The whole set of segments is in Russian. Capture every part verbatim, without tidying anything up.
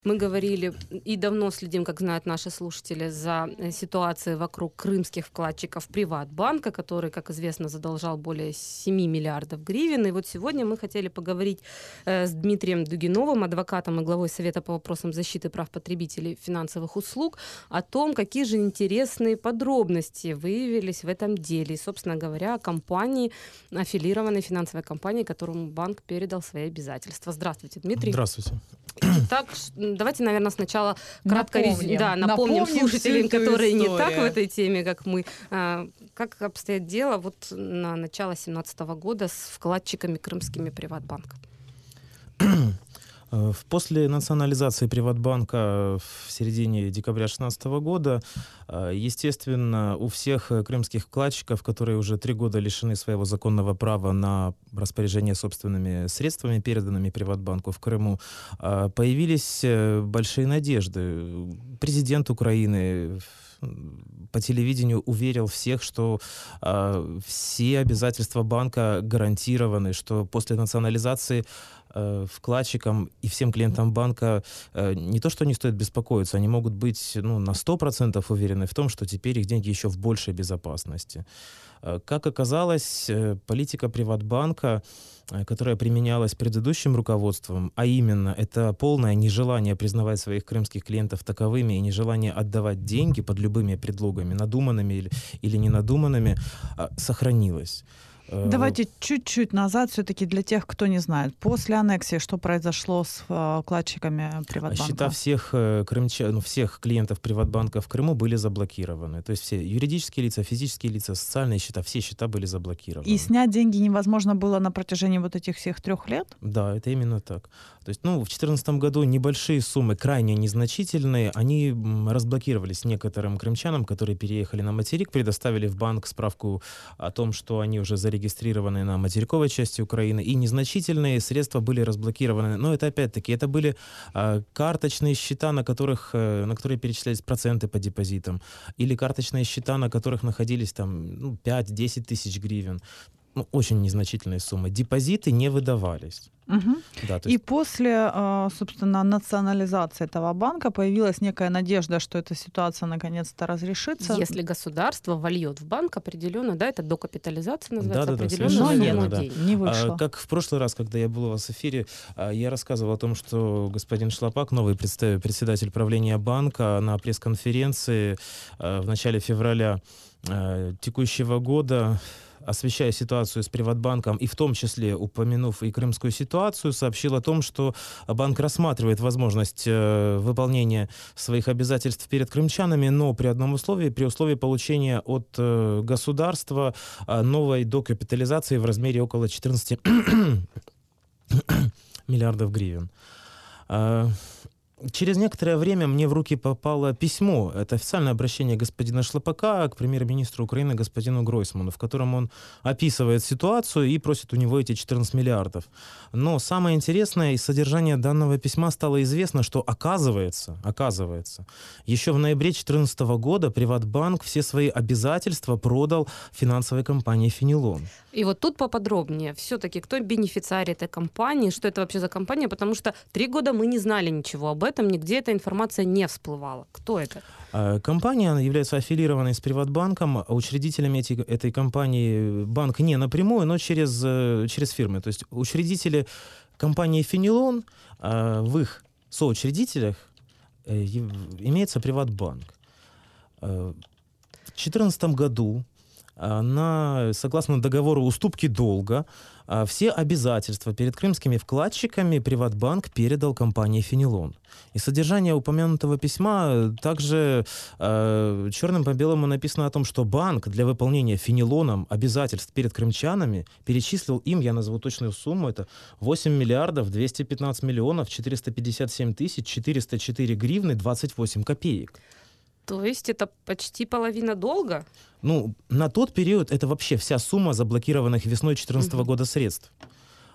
Мы говорили и давно следим, как знают наши слушатели, за ситуацией вокруг крымских вкладчиков Приватбанка, который, как известно, задолжал более семи миллиардов гривен. И вот сегодня мы хотели поговорить с Дмитрием Дугиновым, адвокатом и главой Совета по вопросам защиты прав потребителей финансовых услуг, о том, какие же интересные подробности выявились в этом деле. И, собственно говоря, о компании, аффилированной финансовой компании, которому банк передал свои обязательства. Здравствуйте, Дмитрий. Здравствуйте. Итак, давайте, наверное, сначала кратко напомним, да, напомним, напомним слушателям, которые историю. не так в этой теме, как мы, как обстоит дело вот на начало две тысячи семнадцатого года с вкладчиками крымскими Приватбанка. После национализации Приватбанка в середине декабря две тысячи шестнадцатого года, естественно, у всех крымских вкладчиков, которые уже три года лишены своего законного права на распоряжение собственными средствами, переданными Приватбанку в Крыму, появились большие надежды. Президент Украины по телевидению уверил всех, что э, все обязательства банка гарантированы, что после национализации э, вкладчикам и всем клиентам банка э, не то, что не стоит беспокоиться, они могут быть ну, на сто процентов уверены в том, что теперь их деньги еще в большей безопасности. Э, как оказалось, э, политика Приватбанка, которая применялась предыдущим руководством, а именно это полное нежелание признавать своих крымских клиентов таковыми и нежелание отдавать деньги под любыми предлогами, надуманными или, или ненадуманными, сохранилось. Давайте чуть-чуть назад все-таки для тех, кто не знает. После аннексии что произошло с вкладчиками Приватбанка? Счета всех крымчан, ну, всех клиентов Приватбанка в Крыму были заблокированы. То есть все юридические лица, физические лица, социальные счета, все счета были заблокированы. И снять деньги невозможно было на протяжении вот этих всех трех лет? Да, это именно так. То есть, ну, в две тысячи четырнадцатом году небольшие суммы, крайне незначительные, они разблокировались некоторым крымчанам, которые переехали на материк, предоставили в банк справку о том, что они уже зарегистрированы зарегистрированы на материковой части Украины, и незначительные средства были разблокированы. Но это опять-таки, это были а, карточные счета, на, которых, а, на которые перечислялись проценты по депозитам, или карточные счета, на которых находились там ну, пять-десять тысяч гривен. Ну, очень незначительные суммы. Депозиты не выдавались. Угу. Да, то и есть... после, собственно, национализации этого банка появилась некая надежда, что эта ситуация наконец-то разрешится. Если государство вольет в банк определенно, да, это докапитализация называется, да, да, определенную да, сумму да. денег. Не вышло. А, как в прошлый раз, когда я был у вас в эфире, я рассказывал о том, что господин Шлапак, новый председатель правления банка, на пресс-конференции в начале февраля текущего года, освещая ситуацию с Приватбанком и в том числе упомянув и крымскую ситуацию, сообщил о том, что банк рассматривает возможность э, выполнения своих обязательств перед крымчанами, но при одном условии, при условии получения от э, государства э, новой докапитализации в размере около четырнадцати миллиардов гривен. Э, Через некоторое время мне в руки попало письмо, это официальное обращение господина Шлапака к премьер-министру Украины господину Гройсману, в котором он описывает ситуацию и просит у него эти четырнадцать миллиардов. Но самое интересное из содержания данного письма стало известно, что оказывается, оказывается, еще в ноябре две тысячи четырнадцатого года Приватбанк все свои обязательства продал финансовой компании «Фенелон». И вот тут поподробнее, все-таки кто бенефициарий этой компании, что это вообще за компания, потому что три года мы не знали ничего об этом, нигде эта информация не всплывала. Кто это? Компания является аффилированной с Приватбанком, учредителями эти, этой компании банк не напрямую, но через, через фирмы. То есть учредители компании «Фенелон», в их соучредителях имеется Приватбанк. В две тысячи четырнадцатом году на, согласно договору уступки долга, все обязательства перед крымскими вкладчиками Приватбанк передал компании «Фенелон». И содержание упомянутого письма также э, черным по белому написано о том, что банк для выполнения «Фенелоном» обязательств перед крымчанами перечислил им, я назову точную сумму, это восемь миллиардов двести пятнадцать миллионов четыреста пятьдесят семь тысяч четыреста четыре гривны двадцать восемь копеек. То есть это почти половина долга? Ну, на тот период это вообще вся сумма заблокированных весной две тысячи четырнадцатого Угу. года средств.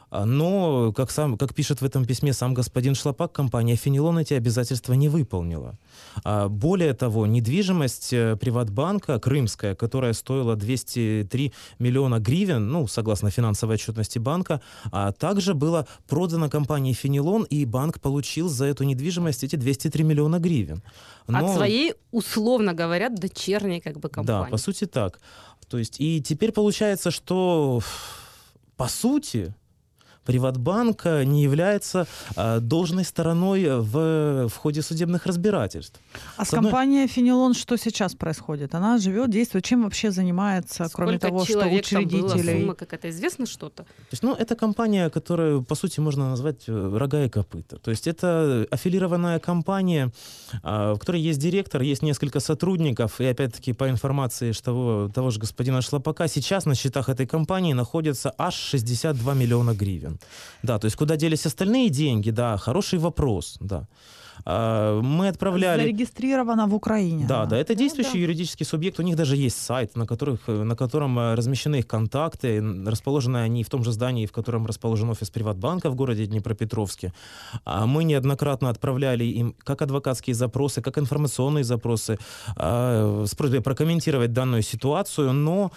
Но, как, сам, как пишет в этом письме сам господин Шлапак, компания «Фенелон» эти обязательства не выполнила. Более того, недвижимость Приватбанка, крымская, которая стоила двести три миллиона гривен, ну, согласно финансовой отчетности банка, также была продана компании «Фенелон», и банк получил за эту недвижимость эти двести три миллиона гривен. Но... От своей, условно говоря, дочерней как бы компании. Да, по сути так. То есть, и теперь получается, что по сути... Приватбанк не является а, должной стороной в, в ходе судебных разбирательств. А с, с одной... компанией «Фенелон» что сейчас происходит? Она живет, действует, чем вообще занимается, Сколько кроме того, что учредителей? Там было, сумма какая-то, известно что-то? То есть, ну, это компания, которую, по сути, можно назвать рога и копыта. То есть это аффилированная компания, а, в которой есть директор, есть несколько сотрудников, и опять-таки по информации того, того же господина Шлапака, сейчас на счетах этой компании находится аж шестьдесят два миллиона гривен. Да, то есть куда делись остальные деньги, да, хороший вопрос, да. Мы отправляли... Зарегистрировано в Украине. Да, да, это действующий ну, да. юридический субъект. У них даже есть сайт, на, которых, на котором размещены их контакты. Расположены они в том же здании, в котором расположен офис Приватбанка в городе Днепропетровске. Мы неоднократно отправляли им как адвокатские запросы, как информационные запросы с просьбой прокомментировать данную ситуацию, но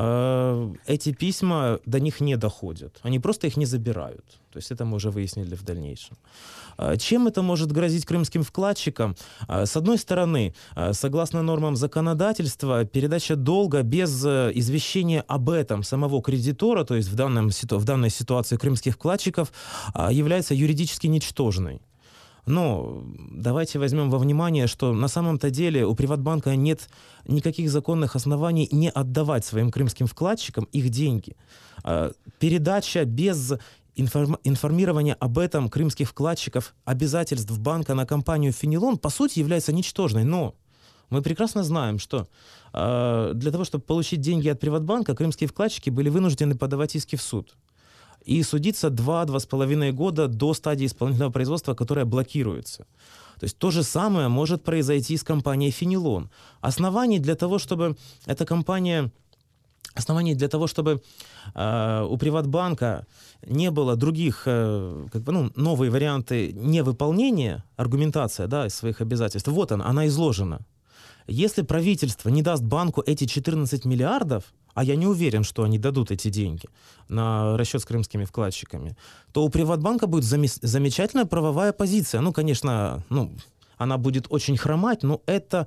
эти письма до них не доходят. Они просто их не забирают. То есть это мы уже выяснили в дальнейшем. Чем это может грозить крымским вкладчикам? С одной стороны, согласно нормам законодательства, передача долга без извещения об этом самого кредитора, то есть в, данном, в данной ситуации крымских вкладчиков, является юридически ничтожной. Но давайте возьмем во внимание, что на самом-то деле у Приватбанка нет никаких законных оснований не отдавать своим крымским вкладчикам их деньги. Передача без информирование об этом крымских вкладчиков, обязательств банка на компанию «Фенелон» по сути является ничтожной. Но мы прекрасно знаем, что э, для того, чтобы получить деньги от Приватбанка, крымские вкладчики были вынуждены подавать иски в суд. И судиться два-два с половиной года до стадии исполнительного производства, которое блокируется. То есть то же самое может произойти с компанией «Фенелон». Оснований для того, чтобы эта компания... Оснований для того, чтобы э, у Приватбанка не было других, э, как бы, ну, новые варианты невыполнения, аргументация, да, своих обязательств, вот она, она изложена. Если правительство не даст банку эти четырнадцать миллиардов, а я не уверен, что они дадут эти деньги на расчет с крымскими вкладчиками, то у Приватбанка будет зам- замечательная правовая позиция. Ну, конечно, ну... она будет очень хромать, но это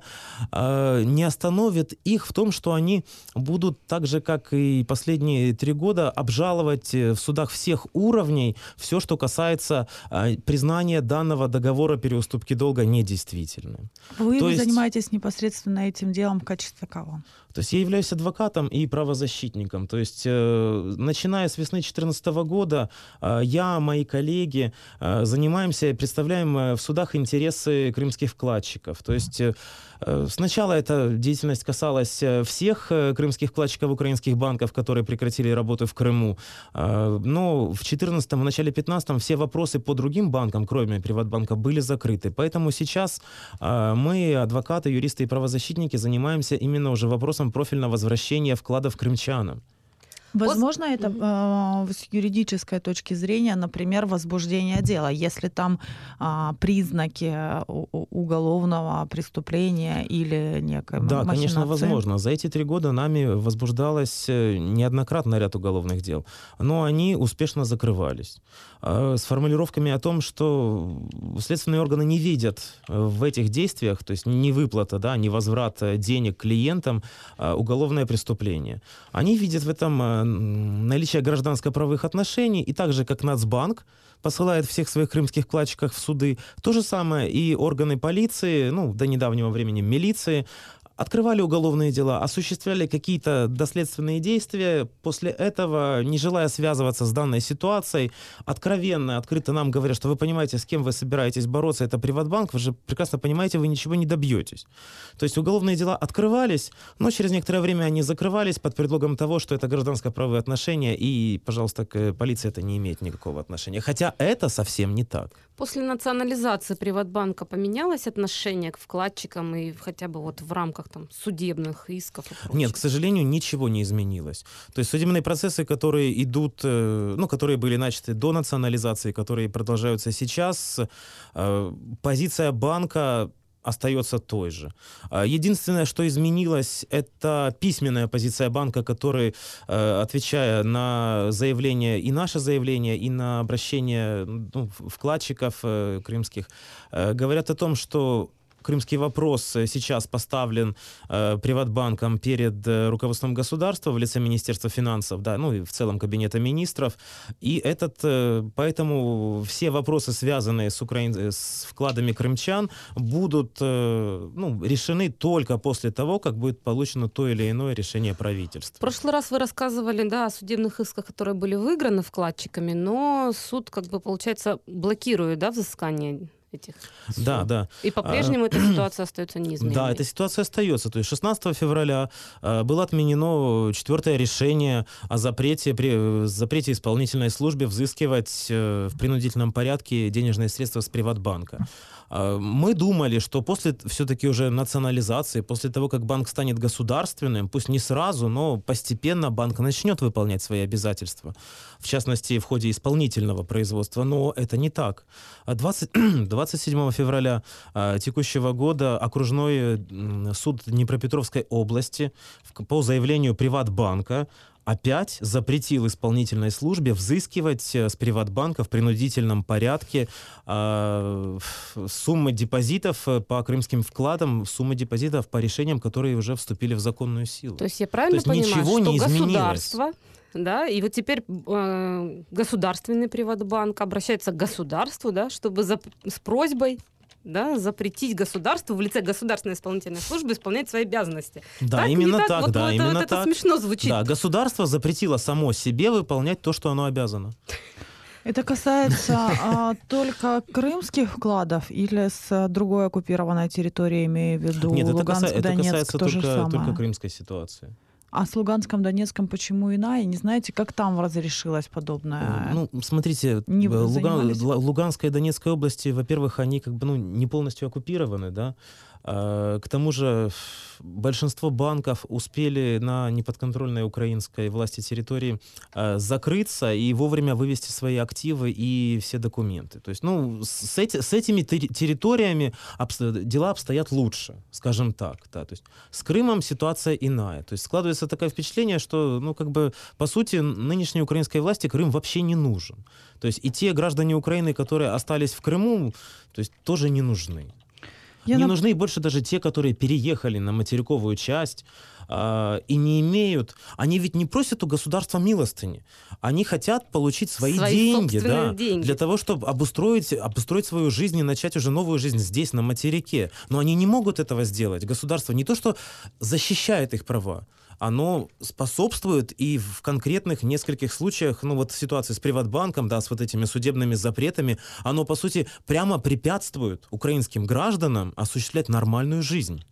э, не остановит их в том, что они будут так же, как и последние три года, обжаловать в судах всех уровней все, что касается э, признания данного договора переуступки долга недействительным. Вы То занимаетесь есть... непосредственно этим делом в качестве кого? То есть я являюсь адвокатом и правозащитником. То есть э, начиная с весны две тысячи четырнадцатого года э, я, мои коллеги э, занимаемся и представляем э, в судах интересы крымских вкладчиков. То есть э, сначала эта деятельность касалась всех э, крымских вкладчиков украинских банков, которые прекратили работу в Крыму. Э, но в четырнадцатом, в начале пятнадцатом все вопросы по другим банкам, кроме Приватбанка, были закрыты. Поэтому сейчас э, мы, адвокаты, юристы и правозащитники, занимаемся именно уже вопросом профильного возвращения вкладов крымчанам. Возможно, это э, с юридической точки зрения, например, возбуждение дела, если там э, признаки уголовного преступления или некой Да, махинации. конечно, возможно. За эти три года нами возбуждалось неоднократно ряд уголовных дел, но они успешно закрывались. С формулировками о том, что следственные органы не видят в этих действиях, то есть не выплата, да, не возврат денег клиентам, уголовное преступление. Они видят в этом наличие гражданско-правовых отношений, и так же, как Нацбанк посылает всех своих крымских вкладчиков в суды, то же самое и органы полиции, ну, до недавнего времени милиции, открывали уголовные дела, осуществляли какие-то доследственные действия, после этого, не желая связываться с данной ситуацией, откровенно, открыто нам говорят, что вы понимаете, с кем вы собираетесь бороться, это Приватбанк, вы же прекрасно понимаете, вы ничего не добьетесь. То есть уголовные дела открывались, но через некоторое время они закрывались под предлогом того, что это гражданско-правовые отношения, и, пожалуйста, к полиции это не имеет никакого отношения. Хотя это совсем не так. После национализации Приватбанка поменялось отношение к вкладчикам и хотя бы вот в рамках рамках там, судебных исков и прочего? Нет, к сожалению, ничего не изменилось. То есть судебные процессы, которые идут, ну, которые были начаты до национализации, которые продолжаются сейчас, позиция банка остается той же. Единственное, что изменилось, это письменная позиция банка, который, отвечая на заявление, и наше заявление, и на обращение, ну, вкладчиков крымских, говорят о том, что крымский вопрос сейчас поставлен э, Приватбанком перед э, руководством государства в лице Министерства финансов, да, ну и в целом Кабинета министров. И этот, э, поэтому все вопросы, связанные с, украин... с вкладами крымчан, будут э, ну, решены только после того, как будет получено то или иное решение правительства. В прошлый раз вы рассказывали, да, о судебных исках, которые были выиграны вкладчиками, но суд, как бы, получается, блокирует, да, взыскание этих сумм. Да, да. И по-прежнему а, эта ситуация остается неизменной. Да, эта ситуация остается. То есть шестнадцатого февраля э, было отменено четвертое решение о запрете, при, запрете исполнительной службе взыскивать э, в принудительном порядке денежные средства с Приватбанка. Э, мы думали, что после все-таки уже национализации, после того, как банк станет государственным, пусть не сразу, но постепенно банк начнет выполнять свои обязательства. В частности, в ходе исполнительного производства. Но это не так. двадцать, двадцать седьмого февраля э, текущего года окружной э, суд Днепропетровской области в, по заявлению Приватбанка опять запретил исполнительной службе взыскивать с Приватбанка в принудительном порядке э, суммы депозитов по крымским вкладам, суммы депозитов по решениям, которые уже вступили в законную силу. То есть я правильно То есть понимаю, ничего что не государство... Да, и вот теперь э, государственный Приватбанк обращается к государству, да, чтобы за, с просьбой, да, запретить государству в лице государственной исполнительной службы исполнять свои обязанности. Да, так, именно так, так, вот, да, ну, это, именно вот так. Это смешно звучит. Да, государство запретило само себе выполнять то, что оно обязано. Это касается а, только крымских вкладов или с другой оккупированной территории, имея в виду Нет, это, Луганск, каса- это Донецк, касается то же только, самое? только крымской ситуации. А с Луганском, Донецком почему иная? Не знаете, как там разрешилось подобное? Ну, смотрите, Не Луган, Луганская и Донецкая области, во-первых, они как бы ну, не полностью оккупированы, да. А, к тому же большинство банков успели на неподконтрольной украинской власти территории а, закрыться и вовремя вывести свои активы и все документы. То есть, ну, с, эти, с этими территориями обсто, дела обстоят лучше, скажем так. Да. То есть, с Крымом ситуация иная. То есть складывается такое впечатление, что, ну, как бы, по сути, нынешней украинской власти Крым вообще не нужен. То есть и те граждане Украины, которые остались в Крыму, то есть тоже не нужны. Я не нап... нужны больше даже те, которые переехали на материковую часть э, и не имеют... Они ведь не просят у государства милостыни. Они хотят получить свои, свои деньги, да, деньги для того, чтобы обустроить, обустроить свою жизнь и начать уже новую жизнь здесь, на материке. Но они не могут этого сделать. Государство не то, что защищает их права, оно способствует и в конкретных нескольких случаях, ну вот в ситуации с Приватбанком, да, с вот этими судебными запретами, оно, по сути, прямо препятствует украинским гражданам осуществлять нормальную жизнь.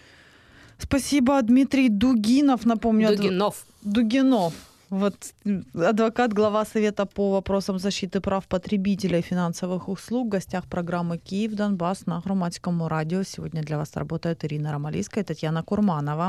Спасибо, Дмитрий Дугинов, напомню. Дугинов. Дугинов. Вот адвокат, глава Совета по вопросам защиты прав потребителей финансовых услуг. В гостях программы «Киев, Донбасс» на Громадскому радио. Сегодня для вас работает Ирина Ромалийская и Татьяна Курманова.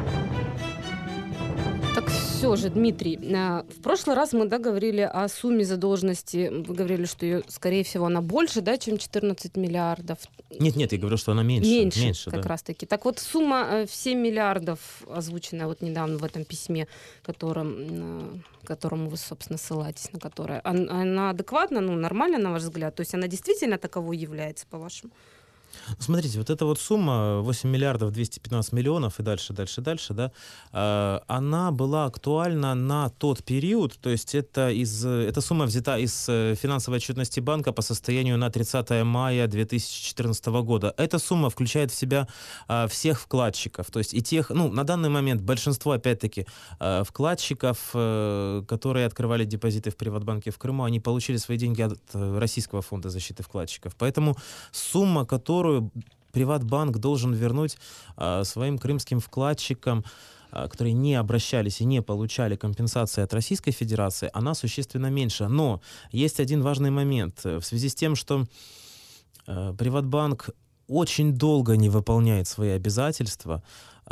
Так все же, Дмитрий, в прошлый раз мы, да, говорили о сумме задолженности, вы говорили, что ее, скорее всего, она больше, да, чем четырнадцать миллиардов. Нет, нет, я говорю, что она меньше. Меньше, меньше как да. раз-таки. Так вот, сумма в семь миллиардов, озвученная вот недавно в этом письме, которым, которому вы, собственно, ссылаетесь, на которое, она адекватна, ну, нормально, на ваш взгляд? То есть она действительно таковой является, по-вашему? Смотрите, вот эта вот сумма восемь миллиардов двести пятнадцать миллионов и дальше, дальше, дальше, да, она была актуальна на тот период, то есть это из, эта сумма взята из финансовой отчетности банка по состоянию на тридцатое мая две тысячи четырнадцатого года. Эта сумма включает в себя всех вкладчиков, то есть и тех, ну, на данный момент большинство, опять-таки, вкладчиков, которые открывали депозиты в Приватбанке в Крыму, они получили свои деньги от Российского фонда защиты вкладчиков. Поэтому сумма, которую Приватбанк должен вернуть а, своим крымским вкладчикам, а, которые не обращались и не получали компенсации от Российской Федерации, она существенно меньше. Но есть один важный момент. В связи с тем, что а, Приватбанк очень долго не выполняет свои обязательства,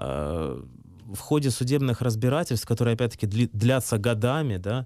в ходе судебных разбирательств, которые, опять-таки, длятся годами, да,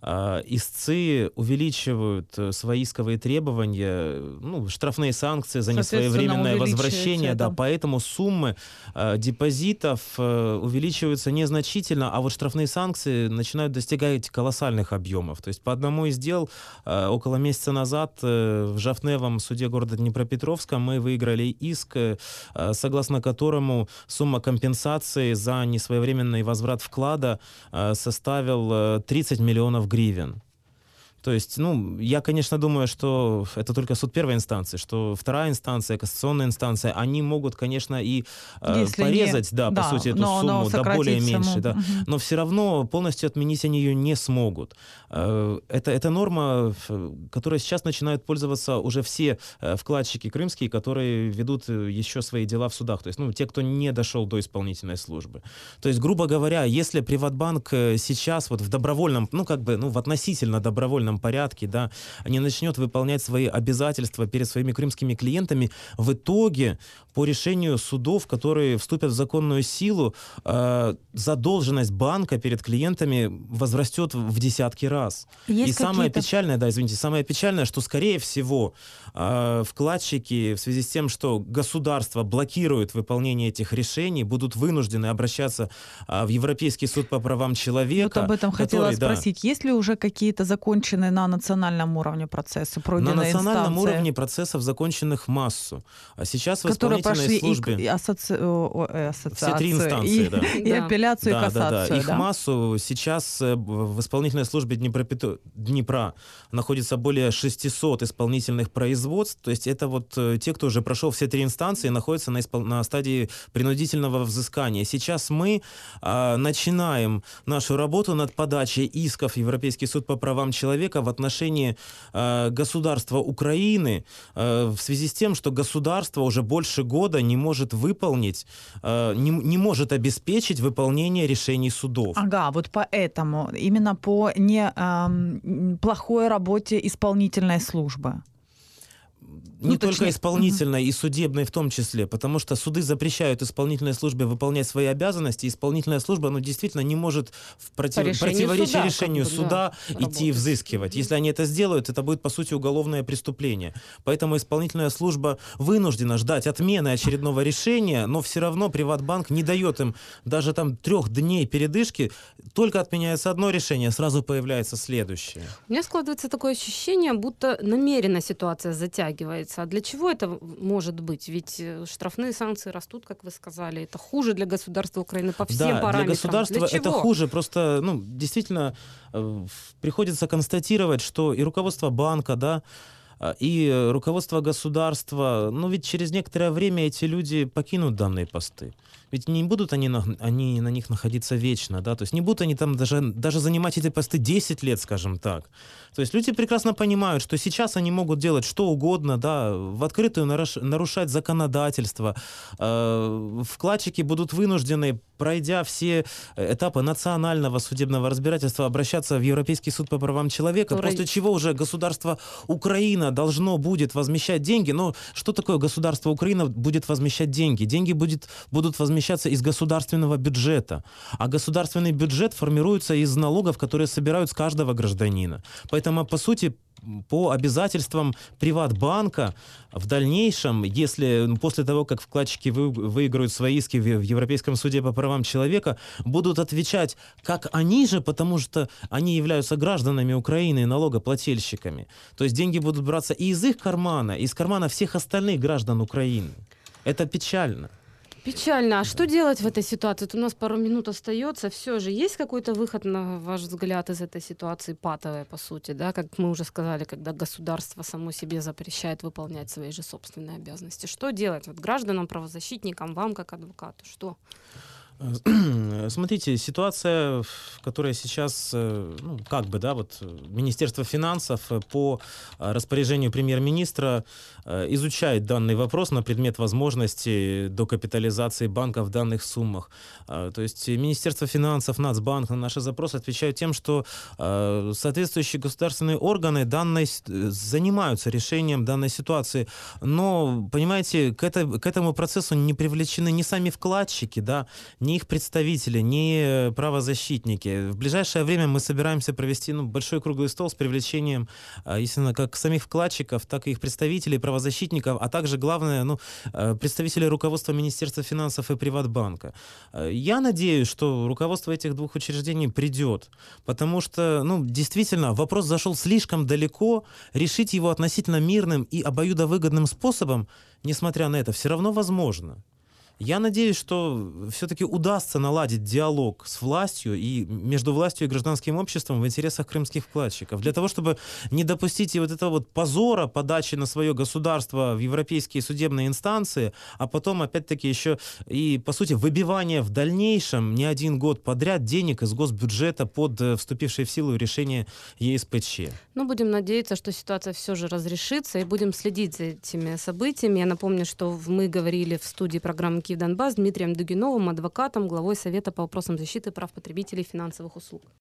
истцы увеличивают свои исковые требования, ну, штрафные санкции за несвоевременное возвращение, да, поэтому суммы э, депозитов э, увеличиваются незначительно, а вот штрафные санкции начинают достигать колоссальных объемов. То есть по одному из дел э, около месяца назад э, в Жовтневом суде города Днепропетровска мы выиграли иск, э, согласно которому сумма компенсации за несвоевременный возврат вклада э, составил э, тридцать миллионов гривен. То есть, ну, я, конечно, думаю, что это только суд первой инстанции, что вторая инстанция, кассационная инстанция, они могут, конечно, и э, порезать, не... да, да, по сути, эту но, сумму, но да, более меньше, да, угу. Но все равно полностью отменить они ее не смогут. Э, это, это норма, которой сейчас начинают пользоваться уже все вкладчики крымские, которые ведут еще свои дела в судах, то есть, ну, те, кто не дошел до исполнительной службы. То есть, грубо говоря, если Приватбанк сейчас вот в добровольном, ну, как бы, ну, в относительно добровольном порядке, да, не начнет выполнять свои обязательства перед своими крымскими клиентами, в итоге по решению судов, которые вступят в законную силу, э, задолженность банка перед клиентами возрастет в десятки раз. Есть И самое печальное, да, извините, самое печальное, что, скорее всего, э, вкладчики в связи с тем, что государство блокирует выполнение этих решений, будут вынуждены обращаться э, в Европейский суд по правам человека. Вот об этом который, хотела да, спросить. Есть ли уже какие-то законченные на национальном уровне процессы, пройденные На национальном инстанции? уровне процессов законченных массу. А сейчас в исполнительной службе... И асоци... ассоциации, все три инстанции, и, да. и апелляцию, да, и кассацию. Да, да. Их да? массу сейчас в исполнительной службе Днепропетр... Днепра находится более шестисот исполнительных производств. То есть это вот те, кто уже прошел все три инстанции, находятся на, испол... на стадии принудительного взыскания. Сейчас мы а, начинаем нашу работу над подачей исков в Европейский суд по правам человека в отношении э, государства Украины э, в связи с тем, что государство уже больше года не может выполнить, э, не, не может обеспечить выполнение решений судов. Ага, вот поэтому, именно по не, э, плохой работе исполнительной службы. Не ну, только точнее. исполнительной, uh-huh. и судебной в том числе, потому что суды запрещают исполнительной службе выполнять свои обязанности, исполнительная служба, ну, действительно не может в против... По противоречие суда, решению как бы, суда да, идти работать. Взыскивать. Если они это сделают, это будет, по сути, уголовное преступление. Поэтому исполнительная служба вынуждена ждать отмены очередного решения, но все равно Приватбанк не дает им даже там трех дней передышки, только отменяется одно решение, сразу появляется следующее. У меня складывается такое ощущение, будто намеренно ситуация затягивается. А для чего это может быть? Ведь штрафные санкции растут, как вы сказали. Это хуже для государства Украины по всем да, параметрам. Для государства для это хуже. Просто, ну, действительно, э, приходится констатировать, что и руководство банка, да, и руководство государства, ну ведь через некоторое время эти люди покинут данные посты. Ведь не будут они на, они на них находиться вечно, да, то есть не будут они там даже, даже занимать эти посты десять лет, скажем так. То есть люди прекрасно понимают, что сейчас они могут делать что угодно, да, в открытую нарушать законодательство. Вкладчики будут вынуждены, пройдя все этапы национального судебного разбирательства, обращаться в Европейский суд по правам человека, Который... после чего уже государство Украина должно будет возмещать деньги. Но что такое государство Украина будет возмещать деньги? Деньги будет, будут возмещаться из государственного бюджета. А государственный бюджет формируется из налогов, которые собирают с каждого гражданина. Поэтому, по сути, по обязательствам Приватбанка в дальнейшем, если после того, как вкладчики вы, выиграют свои иски в, в Европейском суде по правам человека, будут отвечать, как они же, потому что они являются гражданами Украины и налогоплательщиками. То есть деньги будут браться и из их кармана, и из кармана всех остальных граждан Украины. Это печально. Печально. А что делать в этой ситуации? Вот у нас пару минут остается. Все же есть какой-то выход, на ваш взгляд, из этой ситуации патовой, по сути, да? Как мы уже сказали, когда государство само себе запрещает выполнять свои же собственные обязанности. Что делать вот гражданам, правозащитникам, вам как адвокату? Что? Смотрите, ситуация, которая сейчас, ну, как бы, да, вот Министерство финансов по распоряжению премьер-министра изучает данный вопрос на предмет возможности докапитализации банка в данных суммах. То есть Министерство финансов, Нацбанк на наши запросы отвечают тем, что соответствующие государственные органы данной, занимаются решением данной ситуации. Но, понимаете, к, это, к этому процессу не привлечены ни сами вкладчики, да, ни их представители, ни правозащитники. В ближайшее время мы собираемся провести, ну, большой круглый стол с привлечением, естественно, как самих вкладчиков, так и их представителей, правозащитников, а также, главное, ну, представителей руководства Министерства финансов и Приватбанка. Я надеюсь, что руководство этих двух учреждений придет, потому что, ну, действительно, вопрос зашел слишком далеко, решить его относительно мирным и обоюдовыгодным способом, несмотря на это, все равно возможно. Я надеюсь, что все-таки удастся наладить диалог с властью и между властью и гражданским обществом в интересах крымских вкладчиков, для того, чтобы не допустить и вот этого вот позора подачи на свое государство в европейские судебные инстанции, а потом, опять-таки, еще и, по сути, выбивание в дальнейшем не один год подряд денег из госбюджета под вступившее в силу решение Е С П Ч. Ну, будем надеяться, что ситуация все же разрешится, и будем следить за этими событиями. Я напомню, что мы говорили в студии программы «Киев-Донбасс» с Дмитрием Дугиновым, адвокатом, главой Совета по вопросам защиты прав потребителей и финансовых услуг.